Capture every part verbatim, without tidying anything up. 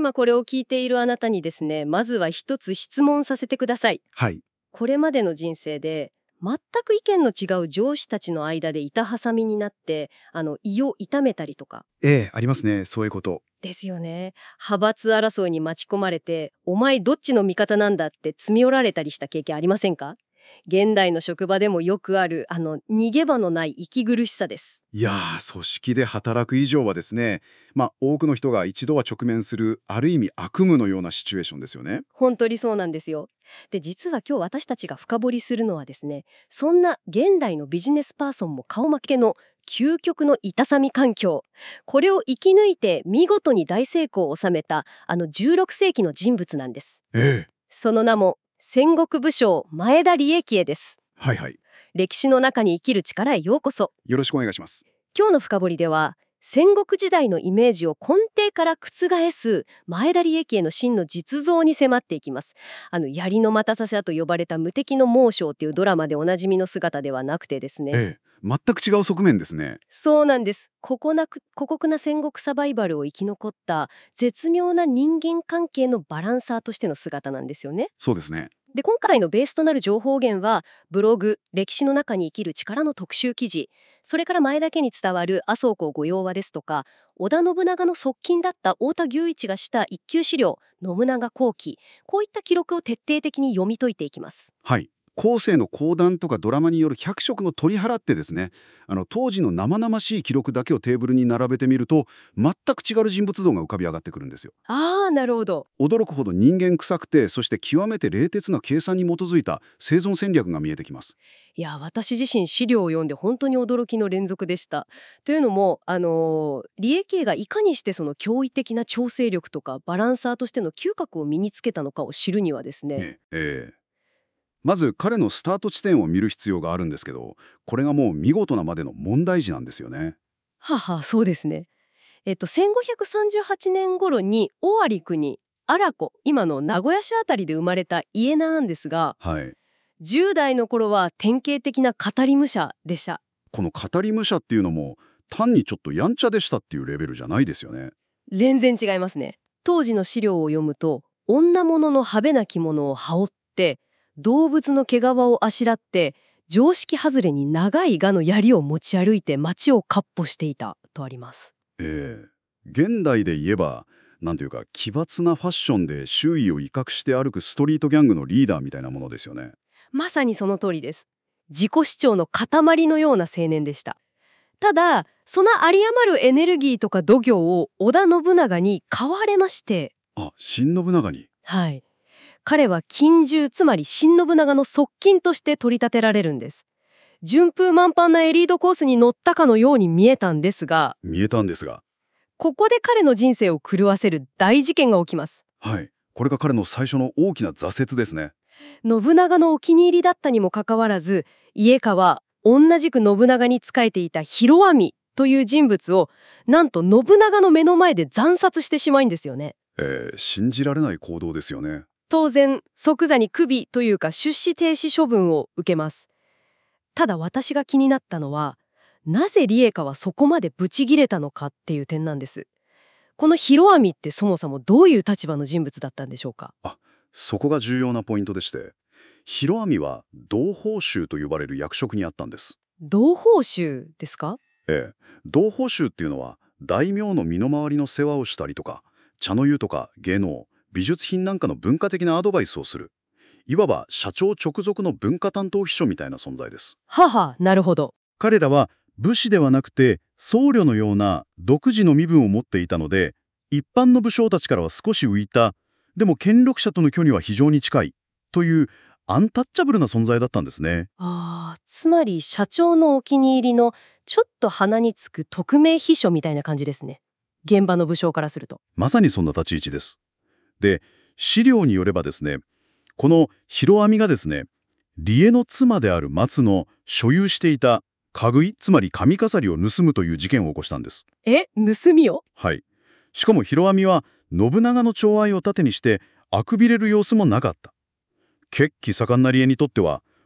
今これを聞いているあなたにですね、まずは一つ質問させてください。 はい。 これまでの人生で、全く意見の違う上司たちの間で板挟みになって、あの、胃を痛めたりとか。 ええ、ありますね、そういうこと。 ですよね。派閥争いに巻き込まれて、お前どっちの味方なんだって詰め寄られたりした経験ありませんか？現代の職場でもよくある、あの、逃げ場のない息苦しさです。 いやー、組織で働く以上はですね、まあ、多くの人が一度は直面する、ある意味悪夢のようなシチュエーションですよね。 本当にそうなんですよ。で、実は今日私たちが深掘りするのはですね、そんな現代のビジネスパーソンも顔負けの究極の板挟み環境。これを生き抜いて見事に大成功を収めたあのじゅうろくせいきの人物なんです。 ええ。 その名も戦国武将前田利益恵です。 はいはい。 歴史の中に生きる力へようこそ。 よろしくお願いします。 今日の深掘りでは戦国時代のイメージを根底から覆す前田利益への真の実像に迫っていきます。あの槍の待たさせと呼ばれた無敵の猛将っていうドラマでおなじみの姿ではなくてですね。 ええ。全く違う側面ですね。 そうなんです。ここなく孤酷な戦国サバイバルを生き残った絶妙な人間関係のバランサーとしての姿なんですよね。 そうですね。 で今回のベースとなる情報源はブログ歴史の中に生きる力の特集記事、それから前だけに伝わる麻生公御用話ですとか、織田信長の側近だった太田牛一がした一級資料信長後記、こういった記録を徹底的に読み解いていきます。 はい。後世の講談とかドラマによる百色の取り払ってですね、あの当時の生々しい記録だけをテーブルに並べてみると、全く違う人物像が浮かび上がってくるんですよ。 あーなるほど。 驚くほど人間臭くて、そして極めて冷徹な計算に基づいた生存戦略が見えてきます。 いや私自身資料を読んで本当に驚きの連続でした。というのもあのー利益恵がいかにしてその驚異的な調整力とかバランサーとしての嗅覚を身につけたのかを知るにはですね。 ええええまず彼のスタート地点を見る必要があるんですけど、これがもう見事なまでの問題児なんですよね。 はあはあそうですね。えっと、せんごひゃくさんじゅうはちねん頃に尾張国荒子、今の名古屋市あたりで生まれた家名なんですが、 はい。 じゅう代の頃は典型的な語り武者でした。 この語り武者っていうのも、単にちょっとやんちゃでしたっていうレベルじゃないですよね。 全然違いますね。当時の資料を読むと、女物の派手な着物を羽織って動物の毛皮をあしらって常識外れに長い蛾の槍を持ち歩いて街を闊歩していたとあります。 ええ現代で言えば、なんというか奇抜なファッションで周囲を威嚇して歩くストリートギャングのリーダーみたいなものですよね。 まさにその通りです。自己主張の塊のような青年でした。ただその有り余るエネルギーとか度胸を織田信長に買われまして、 あ、新信長に。 はい、彼は近習、つまり新信長の側近として取り立てられるんです。順風満帆なエリートコースに乗ったかのように見えたんですが、 見えたんですが。 ここで彼の人生を狂わせる大事件が起きます。 はい。これが彼の最初の大きな挫折ですね。 信長のお気に入りだったにもかかわらず、家川は同じく信長に仕えていた広網という人物をなんと信長の目の前で惨殺してしまうんですよね。 えー、信じられない行動ですよね。 当然即座に首というか出資停止処分を受けます。ただ私が気になったのは、なぜ利益はそこまでブチギレたのかっていう点なんです。この広網ってそもそもどういう立場の人物だったんでしょうか？ あ、そこが重要なポイントでして、広網は同胞衆と呼ばれる役職にあったんです。 同胞衆ですか？ ええ、同胞衆っていうのは大名の身の回りの世話をしたりとか、茶の湯とか芸能、美術品なんかの文化的なアドバイスをする、いわば社長直属の文化担当秘書みたいな存在です。 はは、なるほど。 彼らは武士ではなくて僧侶のような独自の身分を持っていたので、一般の武将たちからは少し浮いた、でも権力者との距離は非常に近いというアンタッチャブルな存在だったんですね。 あー、つまり社長のお気に入りのちょっと鼻につく匿名秘書みたいな感じですね。現場の武将からすると。 まさにそんな立ち位置です。で、資料によればですね、この広網がですね、利恵の妻である松の所有していた家具、つまり髪飾りを盗むという事件を起こしたんです。 え、盗みを？ はい。しかも広網は信長の寵愛を盾にしてあくびれる様子もなかった。血気盛んな利恵にとっては、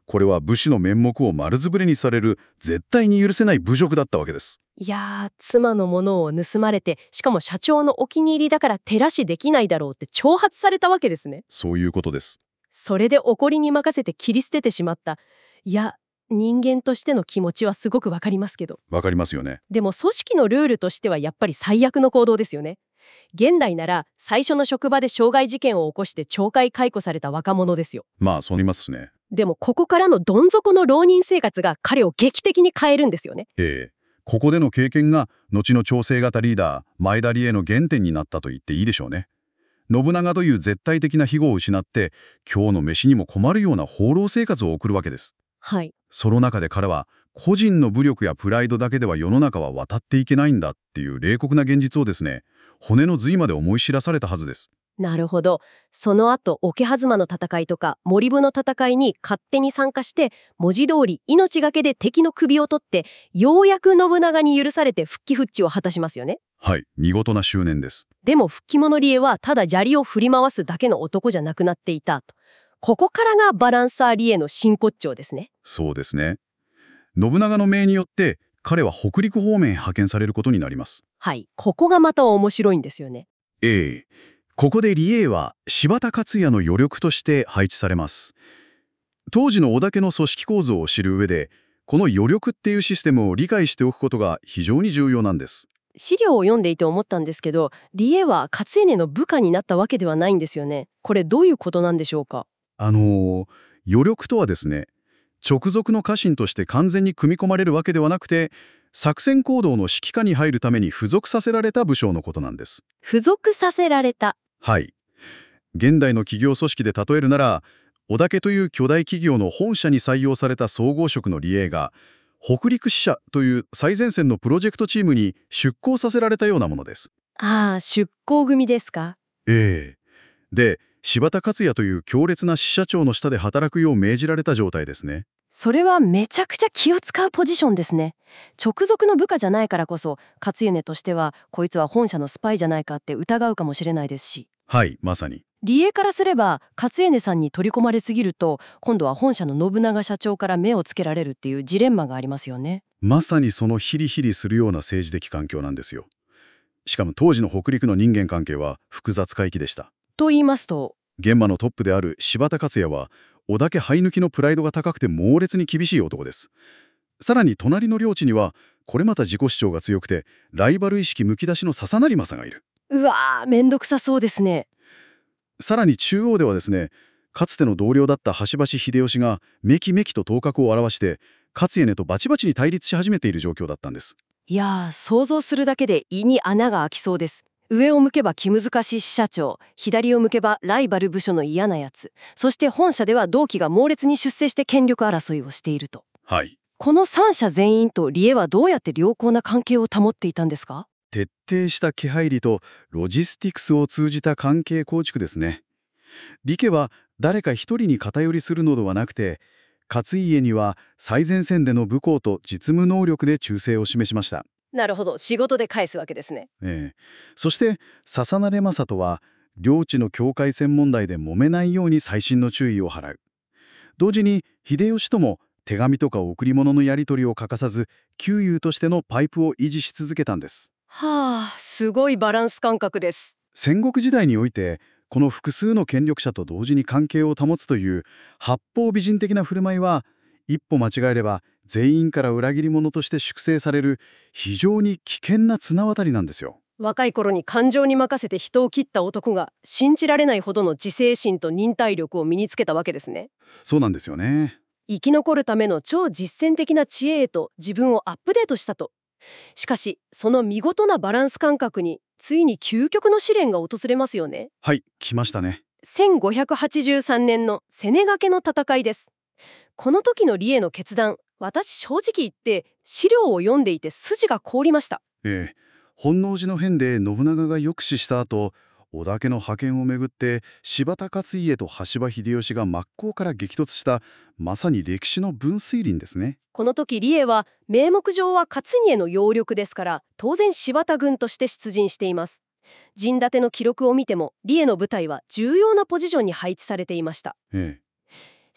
これは武士の面目を丸つぶれにされる絶対に許せない侮辱だったわけです。 いやー、妻のものを盗まれて、しかも社長のお気に入りだから手出しできないだろうって挑発されたわけですね。 そういうことです。 それで怒りに任せて切り捨ててしまった。いや、人間としての気持ちはすごくわかりますけど。 わかりますよね。 でも組織のルールとしてはやっぱり最悪の行動ですよね。現代なら最初の職場で傷害事件を起こして懲戒解雇された若者ですよ。 まあ、そう言いますね。 でもここからのどん底の浪人生活が彼を劇的に変えるんですよね。 ええ。ここでの経験が後の調整型リーダー前田理恵の原点になったと言っていいでしょうね。信長という絶対的な庇護を失って今日の飯にも困るような放浪生活を送るわけです。 はい。 その中で彼は個人の武力やプライドだけでは世の中は渡っていけないんだっていう冷酷な現実をですね、骨の髄まで思い知らされたはずです。 なるほど。その後、桶狭間の戦いとか森部の戦いに勝手に参加して、文字通り命がけで敵の首を取って、ようやく信長に許されて復帰復地を果たしますよね。 はい、見事な執念です。 でも復帰者理恵はただ砂利を振り回すだけの男じゃなくなっていたと。ここからがバランサー理恵の真骨頂ですね。 そうですね。信長の命によって彼は北陸方面へ派遣されることになります。 はい。ここがまた面白いんですよね。 ええ。ここで李栄は柴田勝也の余力として配置されます。当時の織田家の組織構造を知る上で、この余力っていうシステムを理解しておくことが非常に重要なんです。 資料を読んでいて思ったんですけど、李恵は勝家の部下になったわけではないんですよね。これどういうことなんでしょうか？ あのー、余力とはですね、直属の家臣として完全に組み込まれるわけではなくて、作戦行動の指揮下に入るために付属させられた武将のことなんです。 付属させられた。 はい。現代の企業組織で例えるなら、織田家という巨大企業の本社に採用された総合職の李栄が、北陸支社という最前線のプロジェクトチームに出向させられたようなものです。 ああ、出向組ですか？ ええ。で、柴田勝也という強烈な支社長の下で働くよう命じられた状態ですね。 それはめちゃくちゃ気を使うポジションですね。直属の部下じゃないからこそ、勝家としてはこいつは本社のスパイじゃないかって疑うかもしれないですし。 はい、まさに。 李栄からすれば勝家さんに取り込まれすぎると、今度は本社の信長社長から目をつけられるっていうジレンマがありますよね。 まさにそのヒリヒリするような政治的環境なんですよ。しかも当時の北陸の人間関係は複雑回帰でした。 と言いますと？ 現場のトップである柴田勝也は、織田家生え抜きのプライドが高くて猛烈に厳しい男です。さらに隣の領地には、これまた自己主張が強くて、ライバル意識むき出しの笹成政がいる。 うわー、めんどくさそうですね。 さらに中央ではですね、かつての同僚だった橋橋秀吉がめきめきと頭角を現して、勝家とバチバチに対立し始めている状況だったんです。 いやー、想像するだけで胃に穴が開きそうです。上を向けば気難しい支社長、左を向けばライバル部署の嫌なやつ、そして本社では同期が猛烈に出世して権力争いをしていると。 はい。 この三者全員と李栄はどうやって良好な関係を保っていたんですか？ 徹底した気配りとロジスティクスを通じた関係構築ですね。李家は誰か一人に偏りするのではなくて、勝家には最前線での武功と実務能力で忠誠を示しました。 なるほど、仕事で返すわけですね。 ええ、そして笹成政とは領地の境界線問題で揉めないように細心の注意を払う。同時に秀吉とも手紙とか贈り物のやり取りを欠かさず、旧友としてのパイプを維持し続けたんです。 はあ、すごいバランス感覚です。 戦国時代において、この複数の権力者と同時に関係を保つという八方美人的な振る舞いは、一歩間違えれば全員から裏切り者として粛清される非常に危険な綱渡りなんですよ。 若い頃に感情に任せて人を切った男が信じられないほどの自制心と忍耐力を身につけたわけですね。 そうなんですよね。 生き残るための超実践的な知恵へと自分をアップデートしたと。しかしその見事なバランス感覚についに究極の試練が訪れますよね。 はい、来ましたね。 せんごひゃくはちじゅうさんねんのセネガケの戦いです。この時の李栄の決断、私正直言って資料を読んでいて筋が凍りました。 ええ、本能寺の変で信長が抑止した後、織田家の覇権をめぐって柴田勝家と羽柴秀吉が真っ向から激突した、まさに歴史の分水嶺ですね。 この時李栄は名目上は勝家の擁力ですから、当然柴田軍として出陣しています。陣立ての記録を見ても李栄の部隊は重要なポジションに配置されていました。 ええ、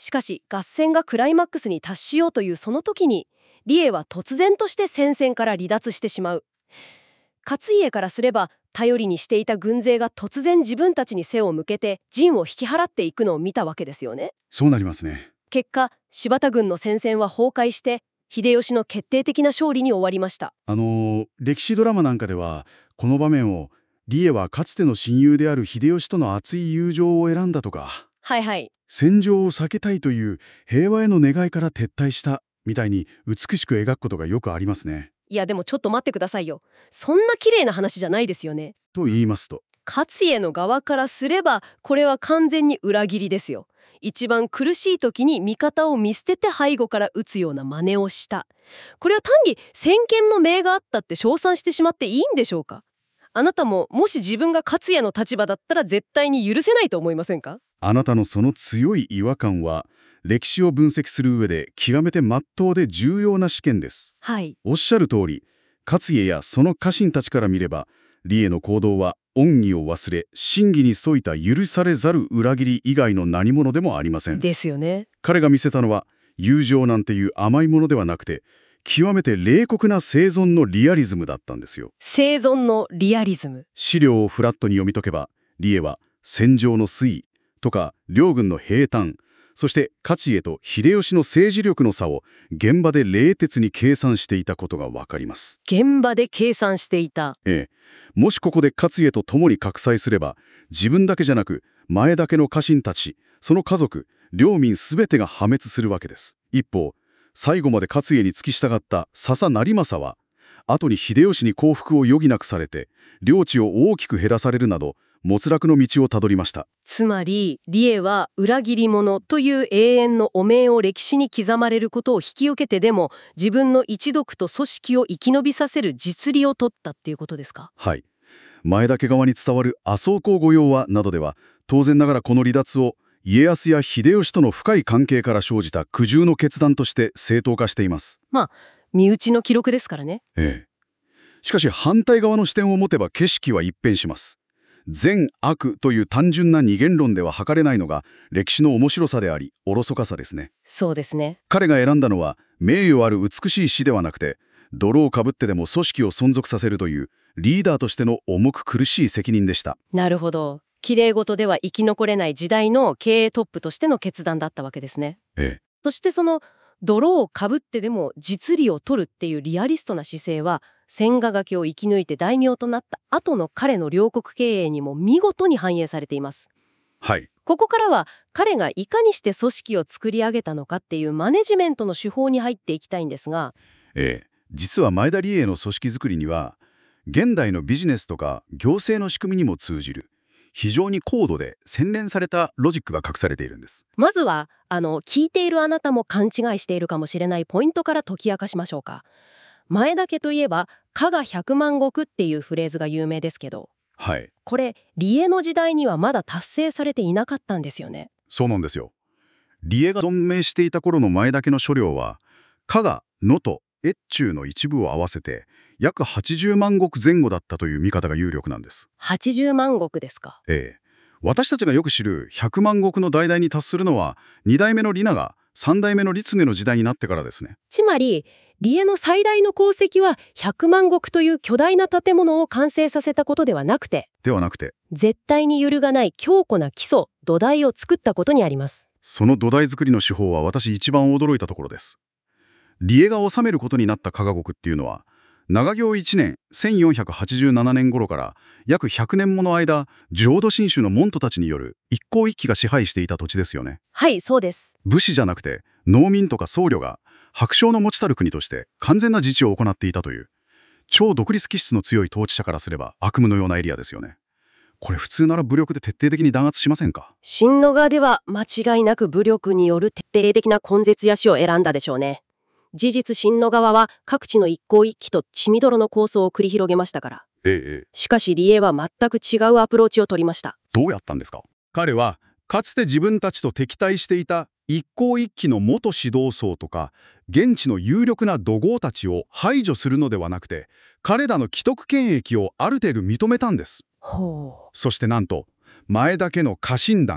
しかし合戦がクライマックスに達しようというその時に李栄は突然として戦線から離脱してしまう。勝家からすれば頼りにしていた軍勢が突然自分たちに背を向けて陣を引き払っていくのを見たわけですよね。 そうなりますね。 結果柴田軍の戦線は崩壊して秀吉の決定的な勝利に終わりました。 あのー歴史ドラマなんかではこの場面を李栄はかつての親友である秀吉との熱い友情を選んだとか、 はいはい。 戦場を避けたいという平和への願いから撤退したみたいに美しく描くことがよくありますね。 いやでもちょっと待ってくださいよ。そんな綺麗な話じゃないですよね。 と言いますと。 勝家の側からすればこれは完全に裏切りですよ。一番苦しい時に味方を見捨てて背後から撃つような真似をした。これは単に先見の明があったって称賛してしまっていいんでしょうか。あなたももし自分が勝家の立場だったら絶対に許せないと思いませんか。 あなたのその強い違和感は歴史を分析する上で極めて真っ当で重要な試験です。 はい。 おっしゃる通り、勝家やその家臣たちから見れば李栄の行動は恩義を忘れ真偽に沿いた許されざる裏切り以外の何者でもありません。 ですよね。 彼が見せたのは友情なんていう甘いものではなくて極めて冷酷な生存のリアリズムだったんですよ。 生存のリアリズム。 資料をフラットに読み解けば李栄は戦場の推移とか両軍の兵端、そして勝家と秀吉の政治力の差を現場で冷徹に計算していたことがわかります。 現場で計算していた。 ええ、もしここで勝家と共に覚醒すれば自分だけじゃなく前田家の家臣たち、その家族、領民すべてが破滅するわけです。一方、最後まで勝家に付き従った笹成政は後に秀吉に降伏を余儀なくされて領地を大きく減らされるなど没落の道をたどりました。 つまり李栄は裏切り者という永遠の汚名を歴史に刻まれることを引き受けてでも自分の一族と組織を生き延びさせる実利を取ったっていうことですか。 はい。前田家側に伝わる麻生公御用話などでは当然ながらこの離脱を家康や秀吉との深い関係から生じた苦渋の決断として正当化しています。 まあ身内の記録ですからね。 ええ。しかし反対側の視点を持てば景色は一変します。善悪という単純な二元論では測れないのが歴史の面白さでありおろそかさですね。 そうですね。 彼が選んだのは名誉ある美しい死ではなくて泥をかぶってでも組織を存続させるというリーダーとしての重く苦しい責任でした。 なるほど。綺麗事では生き残れない時代の経営トップとしての決断だったわけですね。 ええ。 そしてその泥をかぶってでも実利を取るっていうリアリストな姿勢は千賀垣を生き抜いて大名となった後の彼の領国経営にも見事に反映されています。 はい。 ここからは彼がいかにして組織を作り上げたのかっていうマネジメントの手法に入っていきたいんですが、 ええ、実は前田理恵の組織づくりには現代のビジネスとか行政の仕組みにも通じる非常に高度で洗練されたロジックが隠されているんです。 まずはあの聞いているあなたも勘違いしているかもしれないポイントから解き明かしましょうか。前田家といえば加賀百万石っていうフレーズが有名ですけど、 はい。 これ李栄の時代にはまだ達成されていなかったんですよね。 そうなんですよ。李栄が存命していた頃の前田家の所領は加賀、能登、越中の一部を合わせて約はちじゅうまん石前後だったという見方が有力なんです。 はちじゅうまん石ですか。 ええ。私たちがよく知るひゃくまん石の大々に達するのはに代目の李長、さん代目の李常の時代になってからですね。 つまり李栄の最大の功績はひゃくまん石という巨大な建物を完成させたことではなくて、 ではなくて、 絶対に揺るがない強固な基礎、土台を作ったことにあります。 その土台作りの手法は私一番驚いたところです。李栄が治めることになった加賀国っていうのは長行いちねんせんよんひゃくはちじゅうななねん頃から約ひゃくねんもの間浄土真宗の門徒たちによる一向一揆が支配していた土地ですよね。 はい、そうです。 武士じゃなくて農民とか僧侶が白掌の持ちたる国として完全な自治を行っていたという超独立気質の強い統治者からすれば悪夢のようなエリアですよね。これ普通なら武力で徹底的に弾圧しませんか。 親王側では間違いなく武力による徹底的な根絶や死を選んだでしょうね。事実親王側は各地の一向一揆と血みどろの抗争を繰り広げましたから。 ええ。 しかし李栄は全く違うアプローチを取りました。 どうやったんですか。彼はかつて自分たちと敵対していた一向一揆の元指導層とか現地の有力な土豪たちを排除するのではなくて彼らの既得権益をある程度認めたんです。 ほう。 そしてなんと前田家の家臣団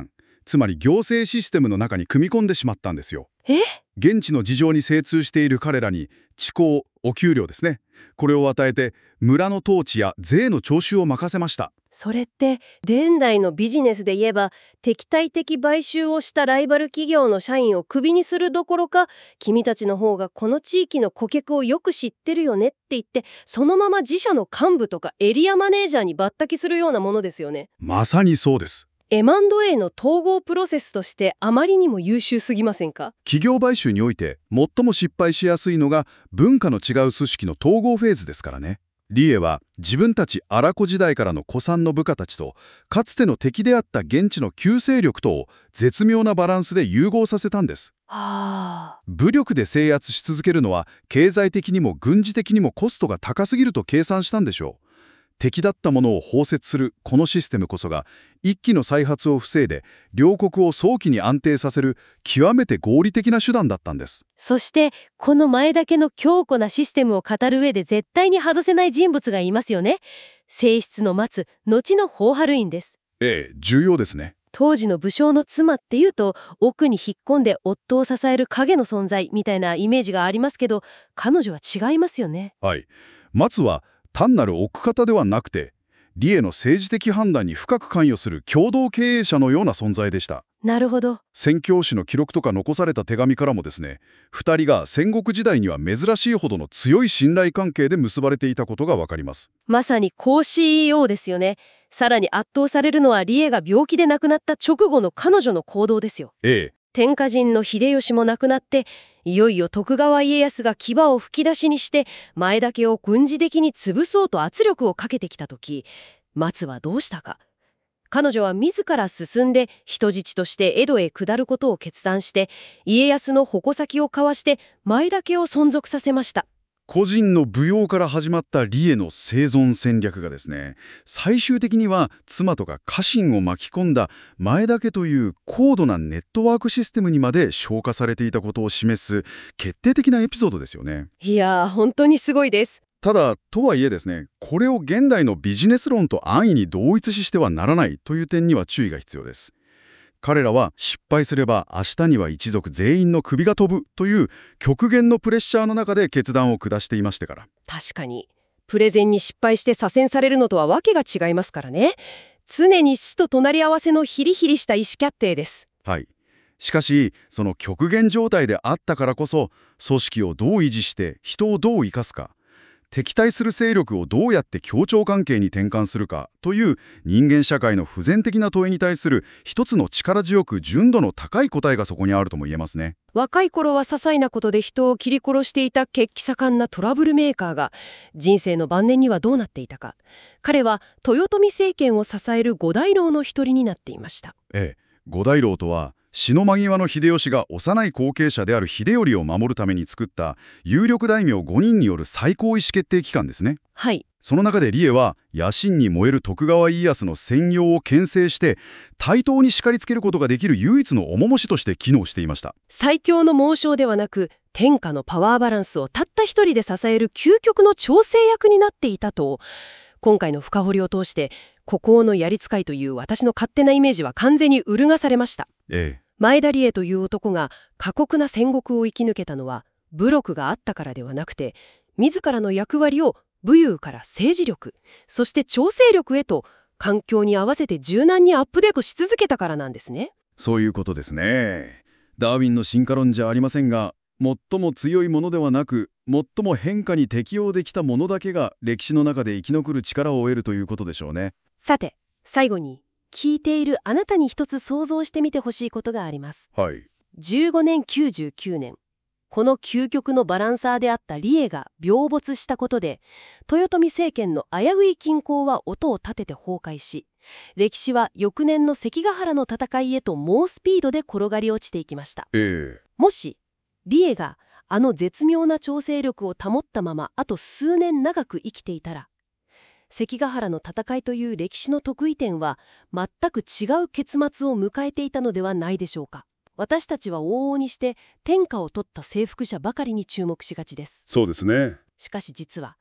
つまり行政システムの中に組み込んでしまったんですよ。 え現地の事情に精通している彼らに地項、お給料ですね。これを与えて村の統治や税の徴収を任せました。 それって現代のビジネスで言えば敵対的買収をしたライバル企業の社員をクビにするどころか、君たちの方がこの地域の顧客をよく知ってるよねって言ってそのまま自社の幹部とかエリアマネージャーに抜擢するようなものですよね。 まさにそうです。 エムアンドエー の統合プロセスとしてあまりにも優秀すぎませんか？ 企業買収において最も失敗しやすいのが文化の違う組織の統合フェーズですからね。リエは自分たちアラコ時代からの古参の部下たちとかつての敵であった現地の旧勢力とを絶妙なバランスで融合させたんです。 はあ。 武力で制圧し続けるのは経済的にも軍事的にもコストが高すぎると計算したんでしょう。敵だったものを包摂するこのシステムこそが一気の再発を防いで両国を早期に安定させる極めて合理的な手段だったんです。 そしてこの前だけの強固なシステムを語る上で絶対に外せない人物がいますよね。正室の松、後のホーハルインです。 ええ、重要ですね。 当時の武将の妻っていうと奥に引っ込んで夫を支える影の存在みたいなイメージがありますけど、彼女は違いますよね。 はい。松は単なる奥方ではなくてリエの政治的判断に深く関与する共同経営者のような存在でした。 なるほど。 宣教師の記録とか残された手紙からもですね、二人が戦国時代には珍しいほどの強い信頼関係で結ばれていたことがわかります。 まさにコー シーイーオー ですよね。さらに圧倒されるのはリエが病気で亡くなった直後の彼女の行動ですよ。 ええ。 天下人の秀吉も亡くなっていよいよ徳川家康が牙を吹き出しにして前田家を軍事的に潰そうと圧力をかけてきた時、松はどうしたか。彼女は自ら進んで人質として江戸へ下ることを決断して家康の矛先をかわして前田家を存続させました。 個人の舞踊から始まったリエの生存戦略がですね、最終的には妻とか家臣を巻き込んだ前田家という高度なネットワークシステムにまで昇華されていたことを示す決定的なエピソードですよね。 いやー本当にすごいです。 ただ、とはいえですね、これを現代のビジネス論と安易に同一視してはならないという点には注意が必要です。彼らは失敗すれば明日には一族全員の首が飛ぶという極限のプレッシャーの中で決断を下していましたから。 確かにプレゼンに失敗して左遷されるのとはわけが違いますからね。常に死と隣り合わせのヒリヒリした意思決定です。 はい。しかし、その極限状態であったからこそ、組織をどう維持して人をどう生かすか、敵対する勢力をどうやって協調関係に転換するかという人間社会の不全的な問いに対する一つの力強く純度の高い答えがそこにあるとも言えますね。 若い頃は些細なことで人を切り殺していた血気盛んなトラブルメーカーが人生の晩年にはどうなっていたか。彼は豊臣政権を支える五大老の一人になっていました。 ええ、五大老とは死の間際の秀吉が幼い後継者である秀頼を守るために作った有力大名ごにんによる最高意思決定機関ですね。 はい。 その中でリエは野心に燃える徳川家康の専用を牽制して対等に叱りつけることができる唯一の重しとして機能していました。 最強の猛将ではなく天下のパワーバランスをたった一人で支える究極の調整役になっていたと、今回の深掘りを通して孤高のやり使いという私の勝手なイメージは完全に揺るがされました。 ええ。 前田理恵という男が過酷な戦国を生き抜けたのは武力があったからではなくて、自らの役割を武勇から政治力、そして調整力へと環境に合わせて柔軟にアップデートし続けたからなんですね。 そういうことですね。ダーウィンの進化論じゃありませんが、最も強いものではなく、最も変化に適応できたものだけが歴史の中で生き残る力を得るということでしょうね。 さて、最後に聞いているあなたに一つ想像してみてほしいことがあります。 はい。 じゅうごねんきゅうじゅうきゅうねん、この究極のバランサーであったリエが病没したことで、豊臣政権の危うい均衡は音を立てて崩壊し、歴史は翌年の関ヶ原の戦いへと猛スピードで転がり落ちていきました。 ええ。 もしリエがあの絶妙な調整力を保ったままあと数年長く生きていたら、関ヶ原の戦いという歴史の得意点は全く違う結末を迎えていたのではないでしょうか。私たちは往々にして天下を取った征服者ばかりに注目しがちです。 そうですね。 しかし実は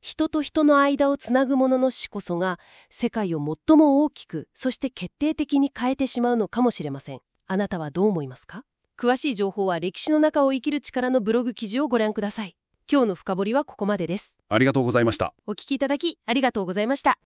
人と人の間をつなぐものの死こそが世界を最も大きく、そして決定的に変えてしまうのかもしれません。あなたはどう思いますか？詳しい情報は歴史の中を生きる力のブログ記事をご覧ください。今日の深掘りはここまでです。 ありがとうございました。 お聞きいただきありがとうございました。